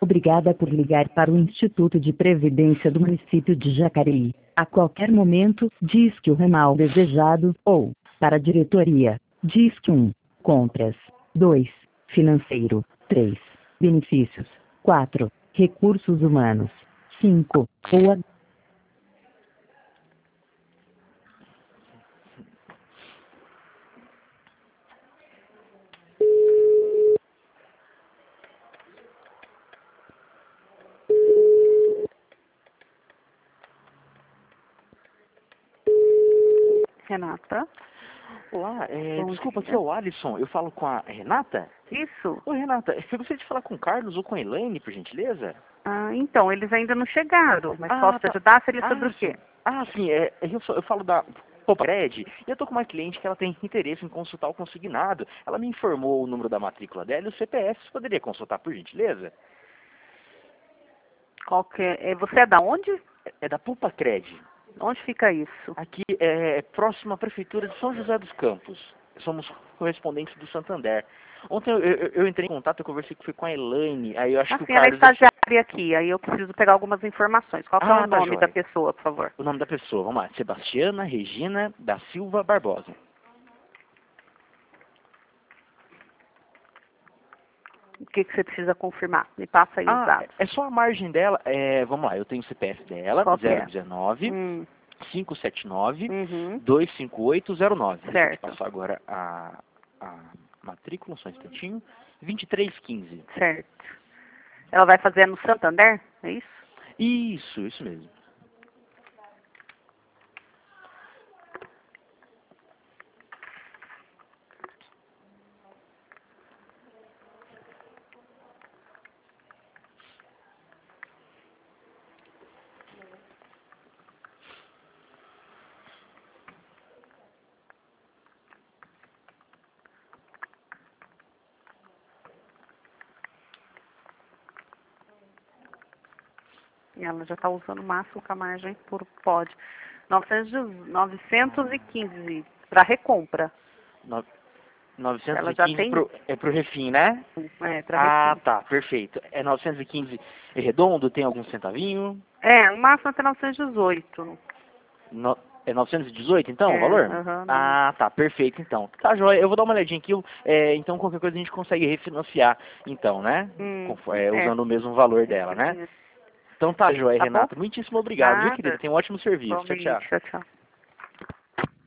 Obrigada por ligar para o Instituto de Previdência do município de Jacareí. A qualquer momento, disque o ramal desejado, ou, para a diretoria, disque 1, compras, 2, financeiro, 3, benefícios, 4, recursos humanos, 5, ou a... Renata, Olá, bom desculpa, dia. aqui é o Alisson. Eu falo com a Renata? Isso. Oi, Renata, eu gostaria de falar com o Carlos ou com a Elaine, por gentileza? Então, eles ainda não chegaram, mas Ah, posso te tá. ajudar? Seria sobre o quê? Sim. Sim, eu falo da Popred e eu tô com uma cliente que ela tem interesse em consultar o consignado. Ela me informou o número da matrícula dela e o CPF. Você poderia consultar, por gentileza? Qual que é? Você é da onde? É da Pulpacred. Onde fica isso? Aqui é próximo à Prefeitura de São José dos Campos. Somos correspondentes do Santander. Ontem eu entrei em contato, eu conversei com a Elaine, aí eu acho que o Assim, ela é Carlos... estagiária aqui, aí eu preciso pegar algumas informações. Qual que é o Tá nome da joia. pessoa, por favor? O nome da pessoa, vamos lá. Sebastiana Regina da Silva Barbosa. O que você precisa confirmar? Me passa aí os dados. É só a margem dela. Vamos lá, eu tenho o CPF dela, Qual que é? 019 579 Uhum. 25809. Deixa eu te Certo. passar agora a matrícula, só um instantinho. 2315. Certo. Ela vai fazer no Santander? É isso? Isso mesmo. E ela já está usando o máximo que a margem por pode. 915 para recompra. No- Ela já 915 tem pro refim, né? para recompra. Tá, perfeito. É 915 redondo, tem algum centavinho? O máximo até 918. No, É 918, então, o É, valor? aham. Tá, perfeito, então. Tá, joia, eu vou dar uma olhadinha aqui, então qualquer coisa a gente consegue refinanciar, então, né? Usando o mesmo valor dela, né? Isso. Então tá, joia, Tá bom? Renata. Muitíssimo obrigado, viu, querida? Nada. Tenha um ótimo serviço. Tchau, Igualmente. tchau. Tchau, tchau.